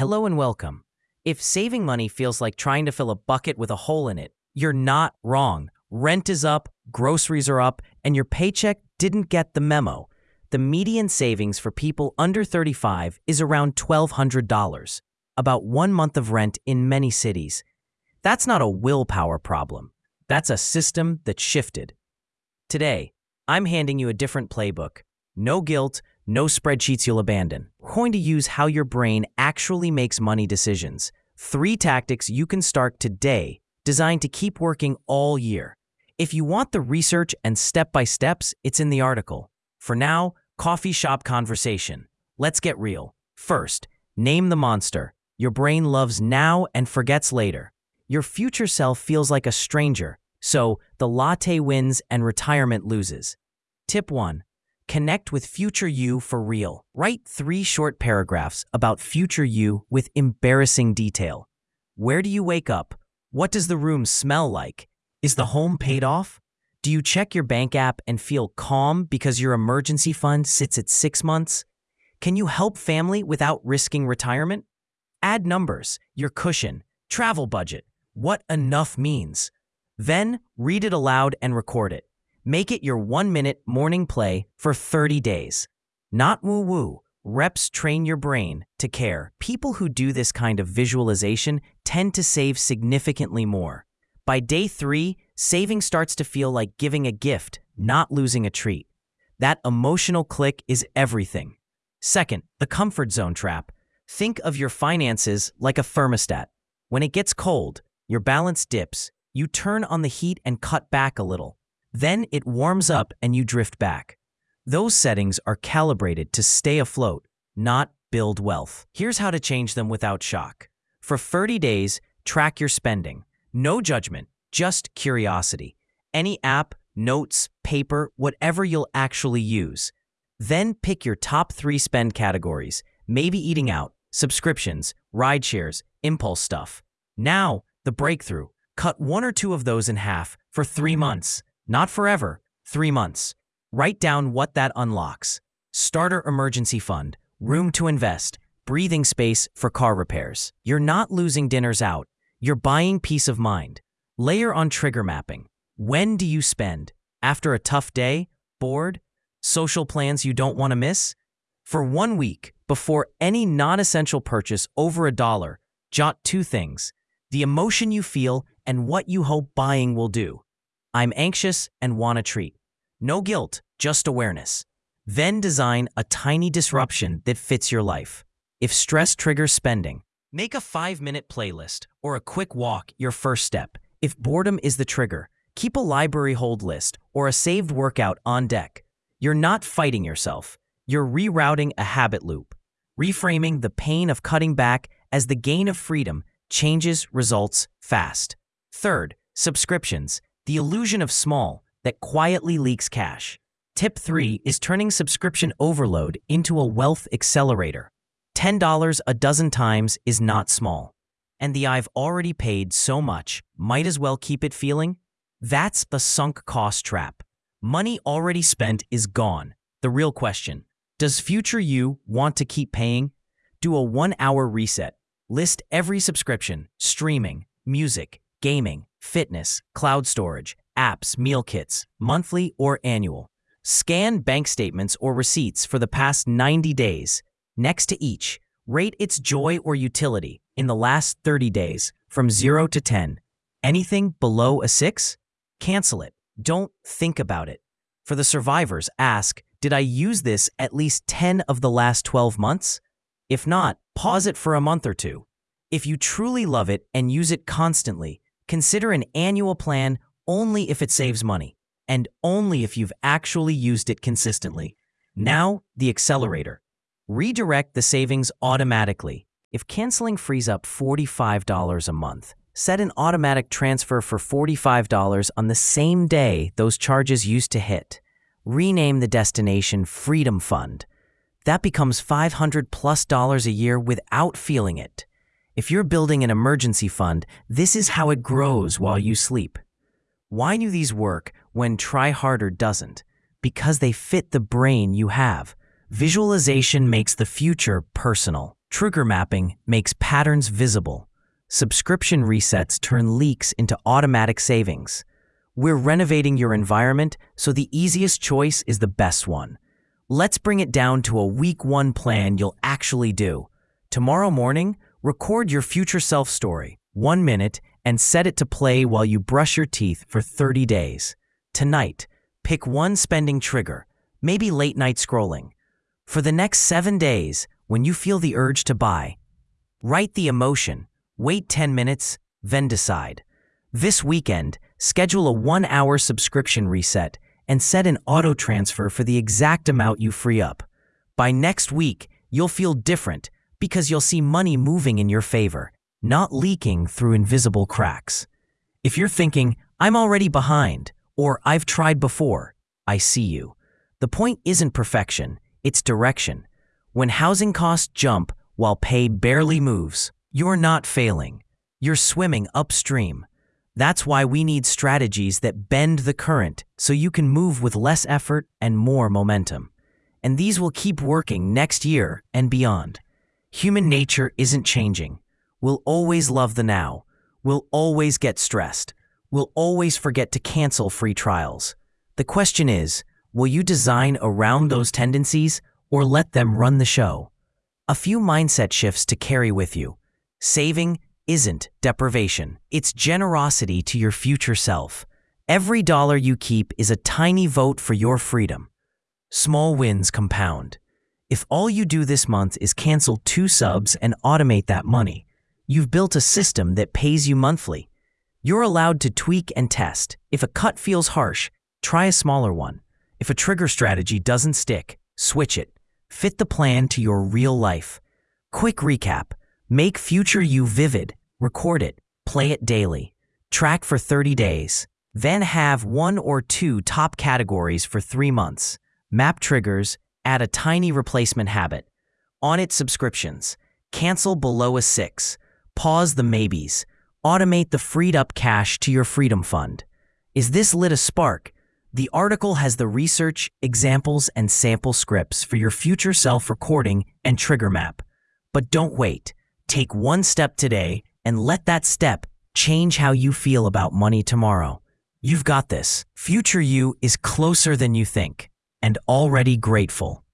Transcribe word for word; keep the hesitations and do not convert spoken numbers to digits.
Hello and welcome. If saving money feels like trying to fill a bucket with a hole in it, you're not wrong. Rent is up, groceries are up, and your paycheck didn't get the memo. The median savings for people under thirty-five is around twelve hundred dollars, about one month of rent in many cities. That's not a willpower problem. That's a system that shifted. Today, I'm handing you a different playbook. No guilt, no spreadsheets you'll abandon. We're going to use how your brain actually makes money decisions. Three tactics you can start today, designed to keep working all year. If you want the research and step-by-steps, it's in the article. For now, coffee shop conversation. Let's get real. First, name the monster. Your brain loves now and forgets later. Your future self feels like a stranger, so the latte wins and retirement loses. Tip one. Connect with future you for real. Write three short paragraphs about future you with embarrassing detail. Where do you wake up? What does the room smell like? Is the home paid off? Do you check your bank app and feel calm because your emergency fund sits at six months? Can you help family without risking retirement? Add numbers, your cushion, travel budget, what enough means. Then read it aloud and record it. Make it your one-minute morning play for thirty days. Not woo-woo. Reps train your brain to care. People who do this kind of visualization tend to save significantly more. By day three, saving starts to feel like giving a gift, not losing a treat. That emotional click is everything. Second, the comfort zone trap. Think of your finances like a thermostat. When it gets cold, your balance dips. You turn on the heat and cut back a little. Then it warms up and you drift back. Those settings are calibrated to stay afloat, not build wealth. Here's how to change them without shock. For thirty days, track your spending. No judgment, just curiosity. Any app, notes, paper, whatever you'll actually use. Then pick your top three spend categories, maybe eating out, subscriptions, ride shares, impulse stuff. Now, the breakthrough. Cut one or two of those in half for three months. Not forever, three months. Write down what that unlocks. Starter emergency fund, room to invest, breathing space for car repairs. You're not losing dinners out. You're buying peace of mind. Layer on trigger mapping. When do you spend? After a tough day? Bored? Social plans you don't want to miss? For one week, before any non-essential purchase over a dollar, jot two things. The emotion you feel and what you hope buying will do. I'm anxious and want a treat. No guilt, just awareness. Then design a tiny disruption that fits your life. If stress triggers spending, make a five-minute playlist or a quick walk your first step. If boredom is the trigger, keep a library hold list or a saved workout on deck. You're not fighting yourself. You're rerouting a habit loop. Reframing the pain of cutting back as the gain of freedom changes results fast. Third, subscriptions. The illusion of small that quietly leaks cash. Tip three is turning subscription overload into a wealth accelerator. ten dollars a dozen times is not small. And the I've already paid so much, might as well keep it feeling? That's the sunk cost trap. Money already spent is gone. The real question, does future you want to keep paying? Do a one-hour reset. List every subscription, streaming, music, gaming, fitness, cloud storage, apps, meal kits, monthly or annual. Scan bank statements or receipts for the past ninety days. Next to each, rate its joy or utility in the last thirty days from zero to ten. Anything below a six? Cancel it. Don't think about it. For the survivors, ask, did I use this at least ten of the last twelve months? If not, pause it for a month or two. If you truly love it and use it constantly, consider an annual plan only if it saves money, and only if you've actually used it consistently. Now, the accelerator. Redirect the savings automatically. If canceling frees up forty-five dollars a month, set an automatic transfer for forty-five dollars on the same day those charges used to hit. Rename the destination Freedom Fund. That becomes five hundred plus dollars a year without feeling it. If you're building an emergency fund, this is how it grows while you sleep. Why do these work when try harder doesn't? Because they fit the brain you have. Visualization makes the future personal. Trigger mapping makes patterns visible. Subscription resets turn leaks into automatic savings. We're renovating your environment, so the easiest choice is the best one. Let's bring it down to a week one plan you'll actually do. Tomorrow morning, record your future self story, one minute, and set it to play while you brush your teeth for thirty days. Tonight, pick one spending trigger, maybe late night scrolling. For the next seven days, when you feel the urge to buy, write the emotion, wait ten minutes, then decide. This weekend, schedule a one-hour subscription reset and set an auto transfer for the exact amount you free up. By next week, you'll feel different because you'll see money moving in your favor, not leaking through invisible cracks. If you're thinking, I'm already behind, or I've tried before, I see you. The point isn't perfection, it's direction. When housing costs jump while pay barely moves, you're not failing. You're swimming upstream. That's why we need strategies that bend the current so you can move with less effort and more momentum. And these will keep working next year and beyond. Human nature isn't changing. We'll always love the now. We'll always get stressed. We'll always forget to cancel free trials. The question is, will you design around those tendencies or let them run the show? A few mindset shifts to carry with you. Saving isn't deprivation. It's generosity to your future self. Every dollar you keep is a tiny vote for your freedom. Small wins compound. If all you do this month is cancel two subs and automate that money, you've built a system that pays you monthly. You're allowed to tweak and test. If a cut feels harsh, try a smaller one. If a trigger strategy doesn't stick, switch it. Fit the plan to your real life. Quick recap. Make future you vivid. Record it. Play it daily. Track for thirty days. Then have one or two top categories for three months. Map triggers. Add a tiny replacement habit. Audit subscriptions. Cancel below a six. Pause the maybes. Automate the freed up cash to your freedom fund. Is this lit a spark? The article has the research, examples, and sample scripts for your future self recording and trigger map. But don't wait. Take one step today and let that step change how you feel about money tomorrow. You've got this. Future you is closer than you think and already grateful.